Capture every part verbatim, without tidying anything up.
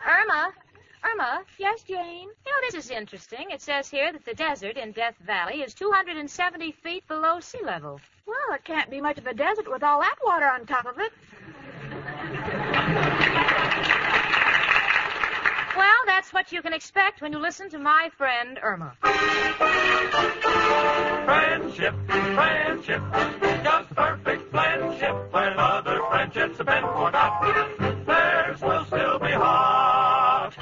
Irma? Irma? Yes, Jane? You know, this is interesting. It says here that the desert in Death Valley is two hundred seventy feet below sea level. Well, it can't be much of a desert with all that water on top of it. Well, that's what you can expect when you listen to my friend Irma. Friendship, friendship, just perfect friendship. When other friendships have been forgot, theirs will still be hot.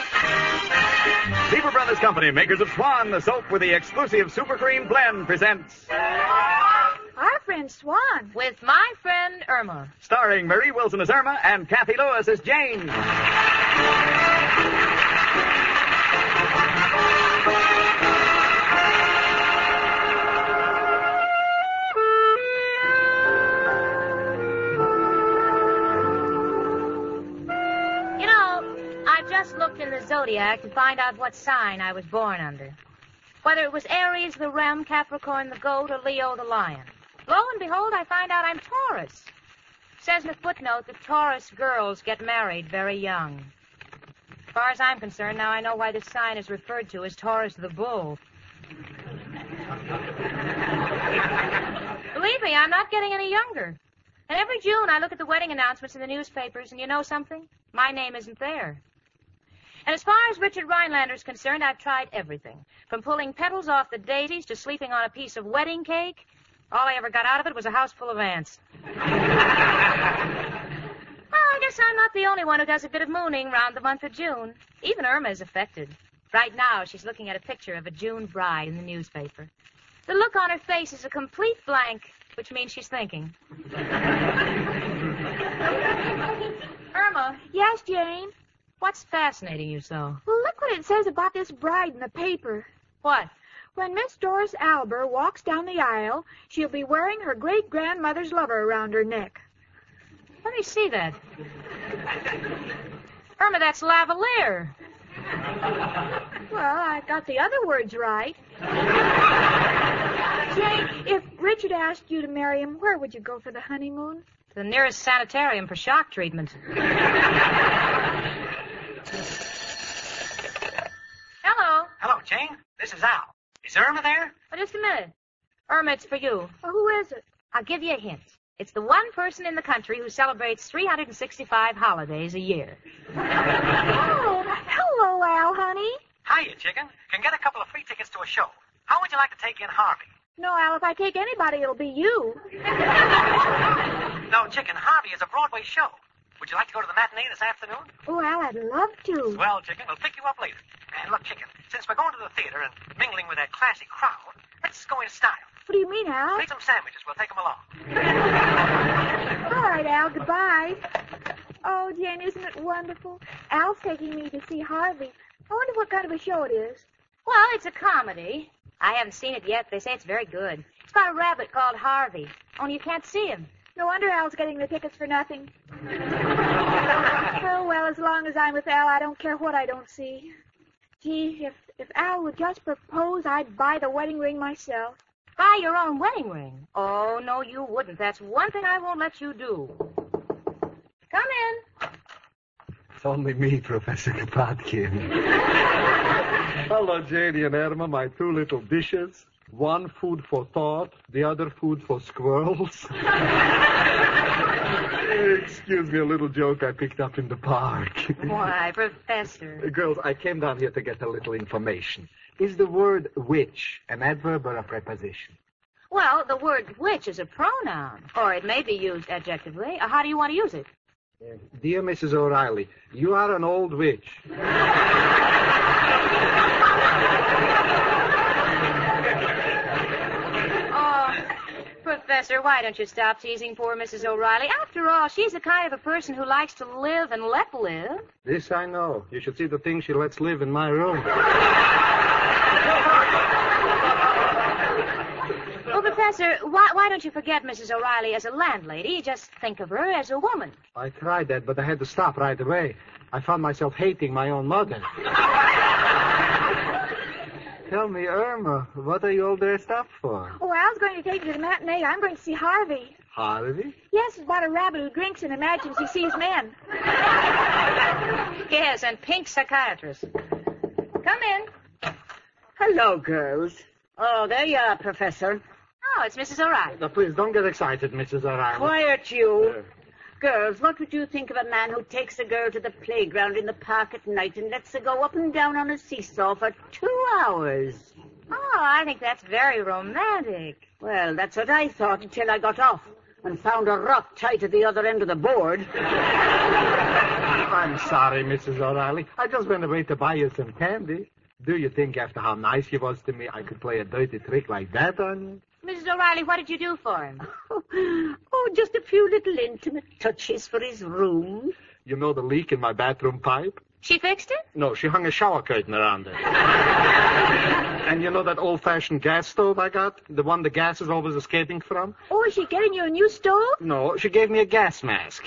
Lever Brothers Company, makers of Swan, the soap with the exclusive Super Cream blend, presents Our friend Swan. With my friend Irma. Starring Marie Wilson as Irma and Kathy Lewis as Jane. Looked in the zodiac to find out what sign I was born under. Whether it was Aries the ram, Capricorn the goat, or Leo the lion. Lo and behold, I find out I'm Taurus. Says in the footnote that Taurus girls get married very young. As far as I'm concerned, now I know why this sign is referred to as Taurus the bull. Believe me, I'm not getting any younger. And every June I look at the wedding announcements in the newspapers, and you know something? My name isn't there. And as far as Richard Rhinelander is concerned, I've tried everything. From pulling petals off the daisies to sleeping on a piece of wedding cake. All I ever got out of it was a house full of ants. Well, I guess I'm not the only one who does a bit of mooning round the month of June. Even Irma is affected. Right now, she's looking at a picture of a June bride in the newspaper. The look on her face is a complete blank, which means she's thinking. Irma. Yes, Jane? What's fascinating you so? Well, look what it says about this bride in the paper. What? When Miss Doris Alber walks down the aisle, she'll be wearing her great-grandmother's lover around her neck. Let me see that. Irma, that's lavalier. Well, I got the other words right. Jane, if Richard asked you to marry him, where would you go for the honeymoon? To the nearest sanitarium for shock treatment. Hello. Hello, Jane. This is Al. Is Irma there? Oh, just a minute. Irma, it's for you. Well, who is it? I'll give you a hint. It's the one person in the country who celebrates three hundred sixty-five holidays a year. Oh, hello, Al, honey. Hiya, chicken. Can get a couple of free tickets to a show. How would you like to take in Harvey? No, Al, if I take anybody, it'll be you. No, chicken, Harvey is a Broadway show. Would you like to go to the matinee this afternoon? Oh, Al, I'd love to. Well, chicken, we'll pick you up later. And look, chicken, since we're going to the theater and mingling with that classy crowd, let's go in style. What do you mean, Al? Make some sandwiches. We'll take them along. All right, Al, goodbye. Oh, Jane, isn't it wonderful? Al's taking me to see Harvey. I wonder what kind of a show it is. Well, it's a comedy. I haven't seen it yet. They say it's very good. It's about a rabbit called Harvey. Only you can't see him. No wonder Al's getting the tickets for nothing. Oh, well, as long as I'm with Al, I don't care what I don't see. Gee, if, if Al would just propose, I'd buy the wedding ring myself. Buy your own wedding ring? Oh, no, you wouldn't. That's one thing I won't let you do. Come in. It's only me, Professor Kropotkin. Hello, Janie and Irma, my two little dishes. One food for thought, the other food for squirrels. Excuse me, a little joke I picked up in the park. Why, Professor? Girls, I came down here to get a little information. Is the word which an adverb or a preposition? Well, the word which is a pronoun, or it may be used adjectively. Uh, how do you want to use it? Uh, dear Missus O'Reilly, you are an old witch. Professor, why don't you stop teasing poor Missus O'Reilly? After all, she's the kind of a person who likes to live and let live. This I know. You should see the things she lets live in my room. Well, Professor, why, why don't you forget Missus O'Reilly as a landlady? Just think of her as a woman. I tried that, but I had to stop right away. I found myself hating my own mother. Tell me, Irma, what are you all dressed up for? Oh, Al's going to take me to the matinee. I'm going to see Harvey. Harvey? Yes, it's about a rabbit who drinks and imagines he sees men. Yeah, yes, and pink psychiatrist. Come in. Hello, girls. Oh, there you are, Professor. Oh, it's Missus O'Reilly. Now, please, don't get excited, Missus O'Reilly. Quiet, you. Uh, Girls, what would you think of a man who takes a girl to the playground in the park at night and lets her go up and down on a seesaw for two hours? Oh, I think that's very romantic. Well, that's what I thought until I got off and found a rock tight at the other end of the board. I'm sorry, Missus O'Reilly. I just went away to buy you some candy. Do you think after how nice you was to me, I could play a dirty trick like that on you? Missus O'Reilly, what did you do for him? Oh, just a few little intimate touches for his room. You know the leak in my bathroom pipe? She fixed it? No, she hung a shower curtain around it. And you know that old-fashioned gas stove I got? The one the gas is always escaping from? Oh, is she getting you a new stove? No, she gave me a gas mask.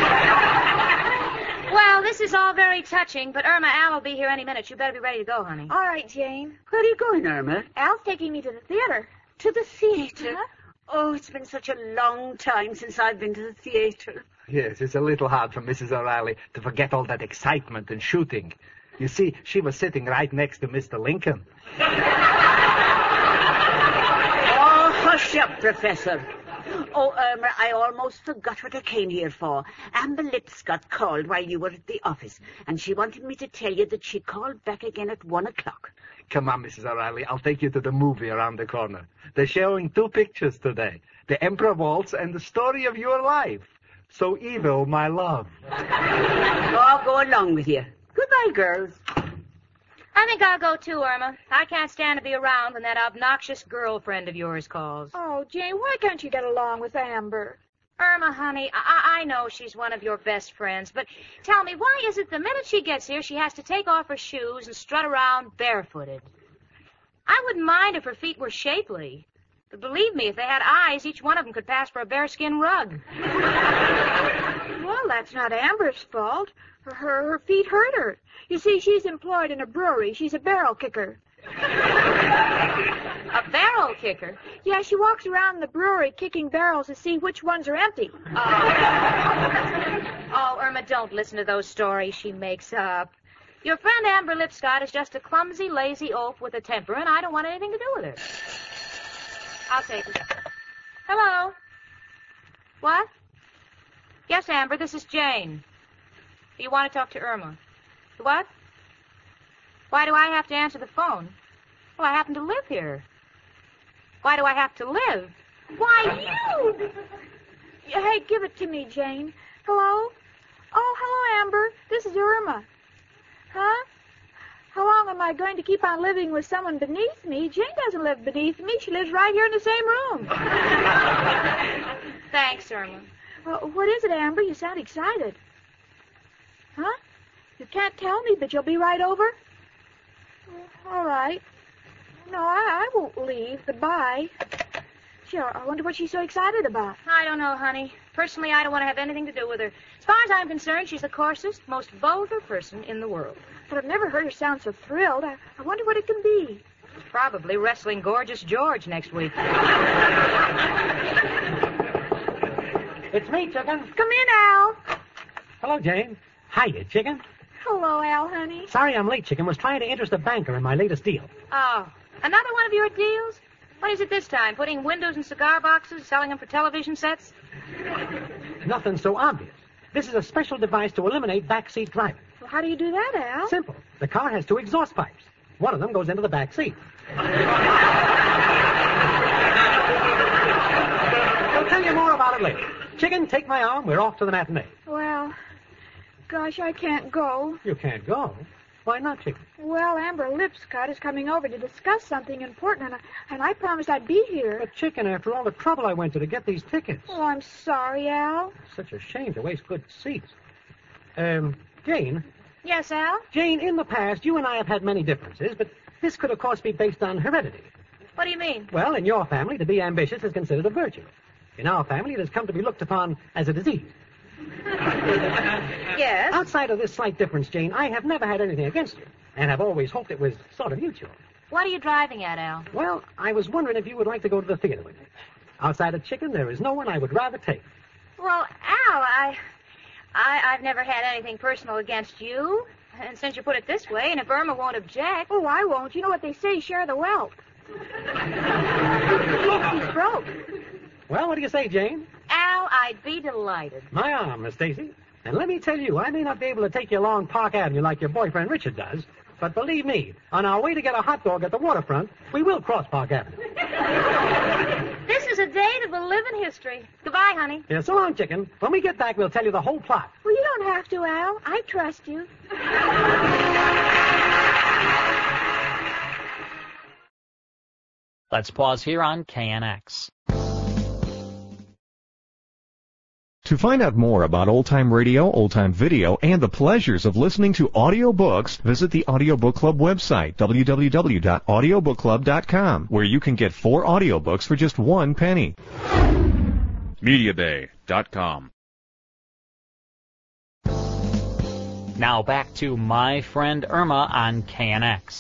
Well, this is all very touching, but Irma, Al will be here any minute. You better be ready to go, honey. All right, Jane. Where are you going, Irma? Al's taking me to the theater. To the theater? Uh-huh. Oh, it's been such a long time since I've been to the theater. Yes, it's a little hard for Missus O'Reilly to forget all that excitement and shooting. You see, she was sitting right next to Mister Lincoln. Oh, hush up, Professor. Oh, Irma, I almost forgot what I came here for. Amber Lipscott called while you were at the office, and she wanted me to tell you that she called back again at one o'clock. Come on, Missus O'Reilly, I'll take you to the movie around the corner. They're showing two pictures today. The Emperor Waltz and the story of your life. So evil, my love. Oh, I'll go along with you. Goodbye, girls. I think I'll go too, Irma. I can't stand to be around when that obnoxious girlfriend of yours calls. Oh, Jane, why can't you get along with Amber? Irma, honey, I, I know she's one of your best friends, but tell me, why is it the minute she gets here, she has to take off her shoes and strut around barefooted? I wouldn't mind if her feet were shapely. But believe me, if they had eyes, each one of them could pass for a bearskin rug. Well, that's not Amber's fault. Her, her, her feet hurt her. You see, she's employed in a brewery. She's a barrel kicker. A barrel kicker? Yeah, she walks around the brewery kicking barrels to see which ones are empty. Oh. Oh, Irma, don't listen to those stories she makes up. Your friend Amber Lipscott is just a clumsy, lazy oaf with a temper, and I don't want anything to do with her. I'll take it. Hello? What? Yes, Amber, this is Jane. You want to talk to Irma? What? Why do I have to answer the phone? Well, I happen to live here. Why do I have to live? Why, you! Hey, give it to me, Jane. Hello? Oh, hello, Amber. This is Irma. Huh? How long am I going to keep on living with someone beneath me? Jane doesn't live beneath me. She lives right here in the same room. Thanks, Irma. Well, what is it, Amber? You sound excited. Huh? You can't tell me, but you'll be right over? All right. No, I, I won't leave. Goodbye. Sure, I wonder what she's so excited about. I don't know, honey. Personally, I don't want to have anything to do with her. As far as I'm concerned, she's the coarsest, most vulgar person in the world. But I've never heard her sound so thrilled. I, I wonder what it can be. Probably wrestling Gorgeous George next week. It's me, Chicken. Come in, Al. Hello, Jane. Hiya, Chicken. Hello, Al, honey. Sorry I'm late, Chicken. Was trying to interest a banker in my latest deal. Oh, another one of your deals? What is it this time? Putting windows in cigar boxes, selling them for television sets? Nothing so obvious. This is a special device to eliminate backseat driving. Well, how do you do that, Al? Simple. The car has two exhaust pipes. One of them goes into the back seat. I'll tell you more about it later. Chicken, take my arm. We're off to the matinee. Well, gosh, I can't go. You can't go. Why not, Chicken? Well, Amber Lipscott is coming over to discuss something important, and I, and I promised I'd be here. But, Chicken, after all the trouble I went to to get these tickets. Oh, I'm sorry, Al. Such a shame to waste good seats. Um, Jane? Yes, Al? Jane, in the past, you and I have had many differences, but this could, of course, be based on heredity. What do you mean? Well, in your family, to be ambitious is considered a virtue. In our family, it has come to be looked upon as a disease. Yes? Outside of this slight difference, Jane, I have never had anything against you, and have always hoped it was sort of mutual. What are you driving at, Al? Well, I was wondering if you would like to go to the theater with me. Outside of Chicken, there is no one I would rather take. Well, Al, I... I, I've never had anything personal against you. And since you put it this way, and if Irma won't object... Oh, I won't. You know what they say, share the wealth. He's broke. Well, what do you say, Jane? Al, I'd be delighted. My arm, Miss Stacy. And let me tell you, I may not be able to take you along Park Avenue like your boyfriend Richard does, but believe me, on our way to get a hot dog at the waterfront, we will cross Park Avenue. This is a day that will live in history. Goodbye, honey. Yeah, so long, chicken. When we get back, we'll tell you the whole plot. Well, you don't have to, Al. I trust you. Let's pause here on K N X. To find out more about old-time radio, old-time video, and the pleasures of listening to audiobooks, visit the Audiobook Club website, w w w dot audiobook club dot com, where you can get four audiobooks for just one penny. media bay dot com. Now back to My Friend Irma on K N X.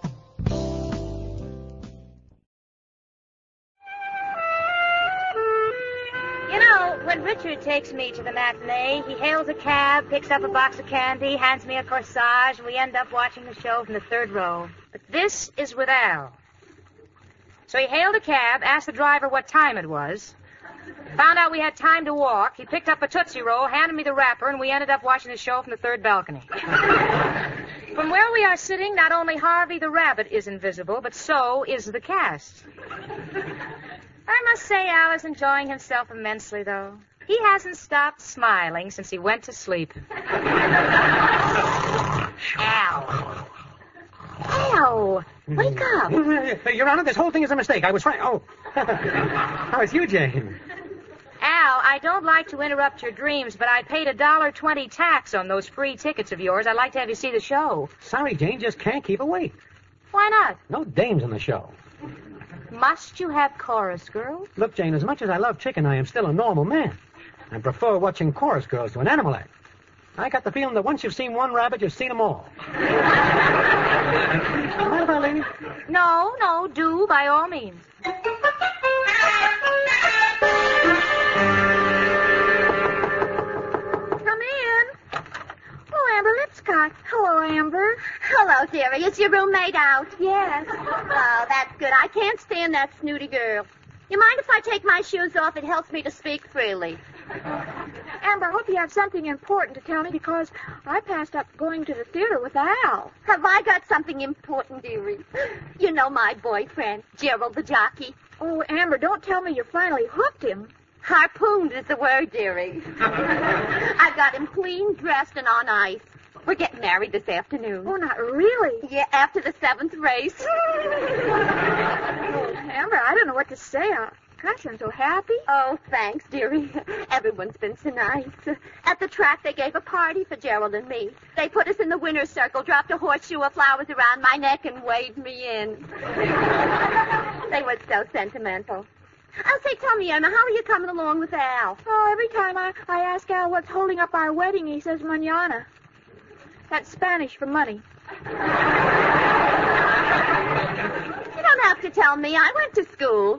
You know, when Richard takes me to the matinee, he hails a cab, picks up a box of candy, hands me a corsage, and we end up watching the show from the third row. But this is with Al. So he hailed a cab, asked the driver what time it was, found out we had time to walk. He picked up a Tootsie Roll, handed me the wrapper, and we ended up watching the show from the third balcony. From where we are sitting, not only Harvey the rabbit is invisible, but so is the cast. I must say Al is enjoying himself immensely, though. He hasn't stopped smiling since he went to sleep. Al. Al, wake up. Your Honor, this whole thing is a mistake. I was trying... Oh. How is you, Jane? Al, I don't like to interrupt your dreams, but I paid a dollar twenty tax on those free tickets of yours. I'd like to have you see the show. Sorry, Jane, just can't keep awake. Why not? No dames in the show. Must you have chorus girls? Look, Jane, as much as I love chicken, I am still a normal man. I prefer watching chorus girls to an animal act. I got the feeling that once you've seen one rabbit, you've seen them all. Mind if I leave? No, no, do, by all means. Come in. Oh, Amber Lipscott. Hello, Amber. Hello, dearie. Is your roommate out? Yes. Oh, that's good. I can't stand that snooty girl. You mind if I take my shoes off? It helps me to speak freely. Amber, I hope you have something important to tell me because I passed up going to the theater with Al. Have I got something important, dearie? You know my boyfriend, Gerald the jockey. Oh, Amber, don't tell me you finally hooked him. Harpooned is the word, dearie. I've got him clean dressed and on ice. We're getting married this afternoon. Oh, not really? Yeah, after the seventh race. Oh, Amber, I don't know what to say. I, gosh, I'm so happy. Oh, thanks, dearie. Everyone's been so nice. At the track, they gave a party for Gerald and me. They put us in the winner's circle, dropped a horseshoe of flowers around my neck, and waved me in. They were so sentimental. I'll say, tell me, Emma, how are you coming along with Al? Oh, every time I, I ask Al what's holding up our wedding, he says mañana. That's Spanish for money. You don't have to tell me. I went to school.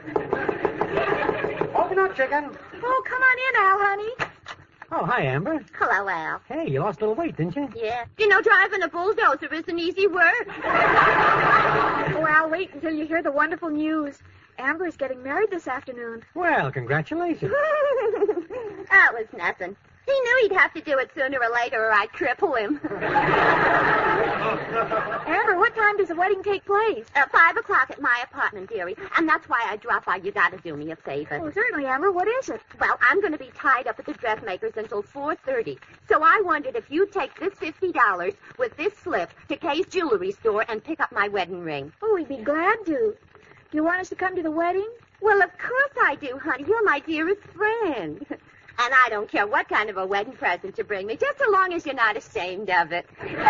Open up, chicken. Oh, come on in, Al, honey. Oh, hi, Amber. Hello, Al. Hey, you lost a little weight, didn't you? Yeah. You know, driving a bulldozer isn't easy work. Oh, Al, wait until you hear the wonderful news. Amber is getting married this afternoon. Well, congratulations. That was nothing. He knew he'd have to do it sooner or later or I'd cripple him. Amber, what time does the wedding take place? Uh, five o'clock at my apartment, dearie. And that's why I drop by. You gotta do me a favor. Oh, certainly, Amber. What is it? Well, I'm going to be tied up at the dressmaker's until four thirty. So I wondered if you'd take this fifty dollars with this slip to Kay's jewelry store and pick up my wedding ring. Oh, we'd be glad to. Do you want us to come to the wedding? Well, of course I do, honey. You're my dearest friend. And I don't care what kind of a wedding present you bring me, just so long as you're not ashamed of it.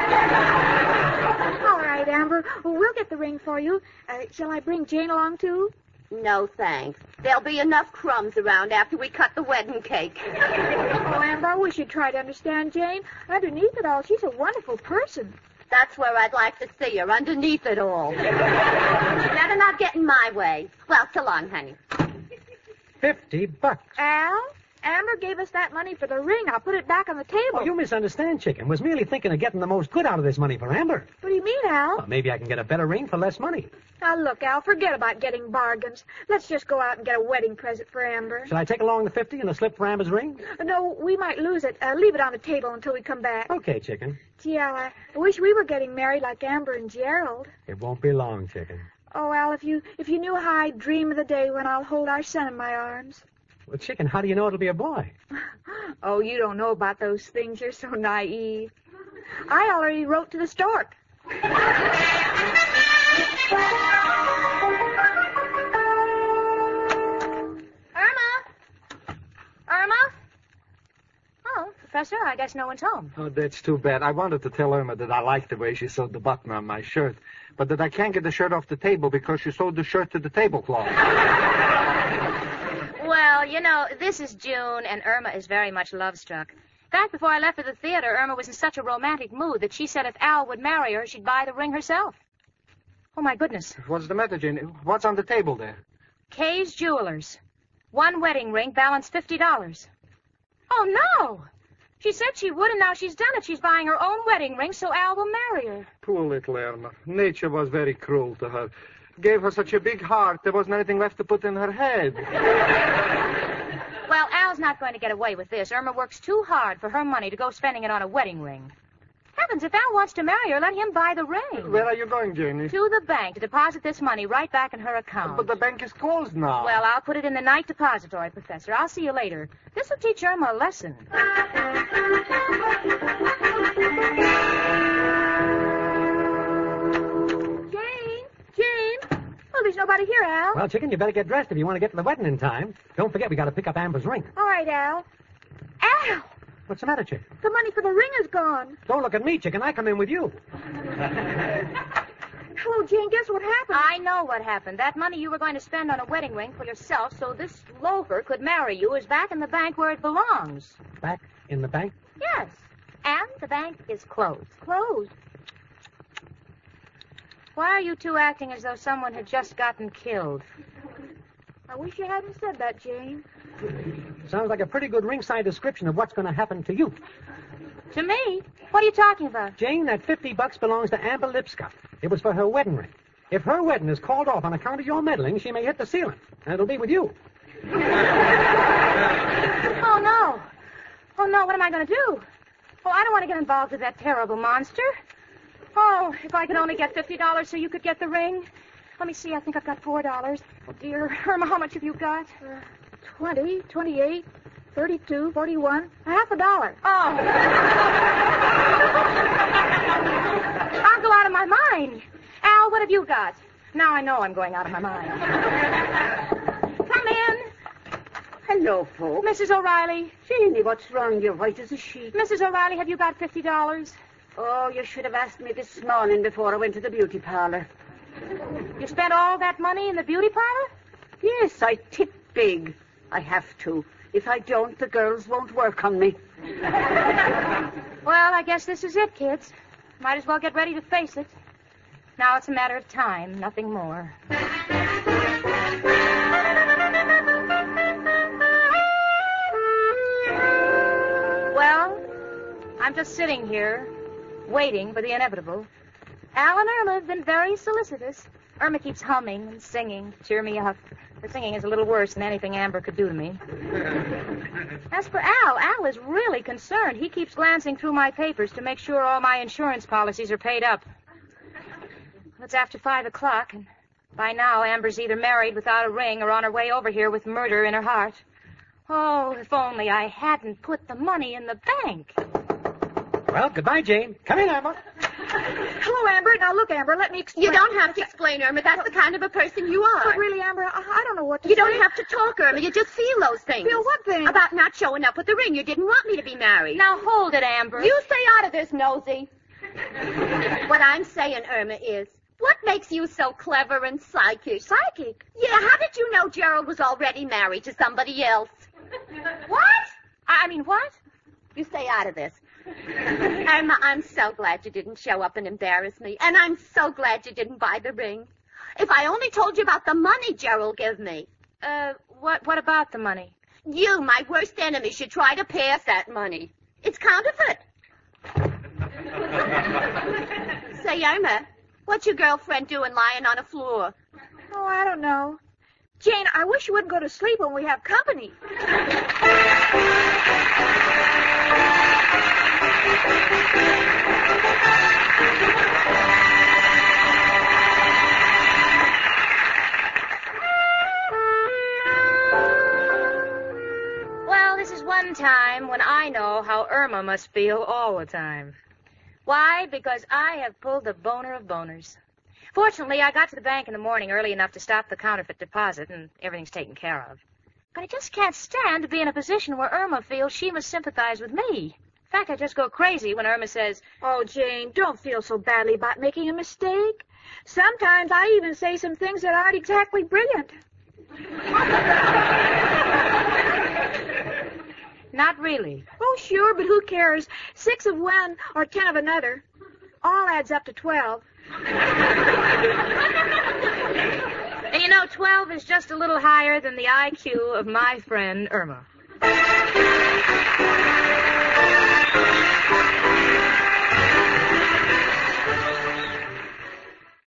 All right, Amber. Well, we'll get the ring for you. Uh, shall I bring Jane along, too? No, thanks. There'll be enough crumbs around after we cut the wedding cake. Oh, Amber, I wish you'd try to understand Jane. Underneath it all, she's a wonderful person. That's where I'd like to see her, underneath it all. Better not get in my way. Well, so long, honey. Fifty bucks. Al? Amber gave us that money for the ring. I'll put it back on the table. Oh, you misunderstand, Chicken. Was merely thinking of getting the most good out of this money for Amber. What do you mean, Al? Well, maybe I can get a better ring for less money. Now, look, Al, forget about getting bargains. Let's just go out and get a wedding present for Amber. Should I take along the fifty and a slip for Amber's ring? No, we might lose it. Uh, leave it on the table until we come back. Okay, Chicken. Gee, Al, I I wish we were getting married like Amber and Gerald. It won't be long, Chicken. Oh, Al, if you if you knew how I dream of the day when I'll hold our son in my arms. Well, Chicken, how do you know it'll be a boy? Oh, you don't know about those things. You're so naive. I already wrote to the stork. Irma? Oh, Professor, I guess no one's home. Oh, that's too bad. I wanted to tell Irma that I like the way she sewed the button on my shirt, but that I can't get the shirt off the table because she sewed the shirt to the tablecloth. Well, you know, this is June, and Irma is very much love-struck. Back before I left for the theater, Irma was in such a romantic mood that she said if Al would marry her, she'd buy the ring herself. Oh, my goodness. What's the matter, Jane? What's on the table there? Kay's Jewelers. One wedding ring, balance fifty dollars. Oh, no! She said she would, and now she's done it. She's buying her own wedding ring so Al will marry her. Poor little Irma. Nature was very cruel to her. Gave her such a big heart, there wasn't anything left to put in her head. Well, Al's not going to get away with this. Irma works too hard for her money to go spending it on a wedding ring. Heavens, if Al wants to marry her, let him buy the ring. Where are you going, Janie? To the bank to deposit this money right back in her account. But the bank is closed now. Well, I'll put it in the night depository, Professor. I'll see you later. This will teach Irma a lesson. Jane? Jane? Oh, there's nobody here, Al. Well, Chicken, you better get dressed if you want to get to the wedding in time. Don't forget we got to pick up Amber's ring. All right, Al. Al! What's the matter, Chick? The money for the ring is gone. Don't look at me, Chicken. I come in with you. Hello, Jane. Guess what happened? I know what happened. That money you were going to spend on a wedding ring for yourself so this loafer could marry you is back in the bank where it belongs. Back in the bank? Yes. And the bank is closed. Closed. Why are you two acting as though someone had just gotten killed? I wish you hadn't said that, Jane. Sounds like a pretty good ringside description of what's going to happen to you. To me? What are you talking about? Jane, that fifty bucks belongs to Amber Lipscott. It was for her wedding ring. If her wedding is called off on account of your meddling, she may hit the ceiling, and it'll be with you. Oh, no. Oh, no, what am I going to do? Oh, I don't want to get involved with that terrible monster. Oh, if I could only get fifty dollars so you could get the ring. Let me see, I think I've got four dollars. Oh, dear. Irma, how much have you got? Uh, twenty, twenty-eight, thirty-two, forty-one, half a dollar. Oh. I'll go out of my mind. Al, what have you got? Now I know I'm going out of my mind. Come in. Hello, folks. Missus O'Reilly. Janie, what's wrong? You're white as a sheet. Missus O'Reilly, have you got fifty dollars? Oh, you should have asked me this morning before I went to the beauty parlor. You spent all that money in the beauty parlor? Yes, I tip big. I have to. If I don't, the girls won't work on me. Well, I guess this is it, kids. Might as well get ready to face it. Now it's a matter of time, nothing more. Well, I'm just sitting here, waiting for the inevitable. Al and Irma have been very solicitous. Irma keeps humming and singing, cheer me up. The singing is a little worse than anything Amber could do to me. As for Al, Al is really concerned. He keeps glancing through my papers to make sure all my insurance policies are paid up. It's after five o'clock, and by now Amber's either married without a ring or on her way over here with murder in her heart. Oh, if only I hadn't put the money in the bank. Well, goodbye, Jane. Come in, Amber. Hello, Amber. Now, look, Amber, let me explain. You don't have to explain, Irma. That's the kind of a person you are. But really, Amber, I, I don't know what to You say. don't have to talk, Irma. You just feel those things. Feel what things? About not showing up with the ring. You didn't want me to be married. Now, hold it, Amber. You stay out of this, Nosy. What I'm saying, Irma, is what makes you so clever and psychic? Psychic? Yeah, how did you know Gerald was already married to somebody else? What? I mean, what? You stay out of this. Irma, I'm so glad you didn't show up and embarrass me. And I'm so glad you didn't buy the ring. If I only told you about the money Gerald gave me. Uh, what, what about the money? You, my worst enemy, should try to pass that money. It's counterfeit. Say, Irma, what's your girlfriend doing lying on the floor? Oh, I don't know. Jane, I wish you wouldn't go to sleep when we have company. Well, this is one time when I know how Irma must feel all the time. Why? Because I have pulled the boner of boners. Fortunately, I got to the bank in the morning early enough to stop the counterfeit deposit, and everything's taken care of. But I just can't stand to be in a position where Irma feels she must sympathize with me. In fact, I just go crazy when Irma says, "Oh, Jane, don't feel so badly about making a mistake. Sometimes I even say some things that aren't exactly brilliant." Not really. Oh, sure, but who cares? Six of one or ten of another. All adds up to twelve. And you know, twelve is just a little higher than the I Q of my friend Irma.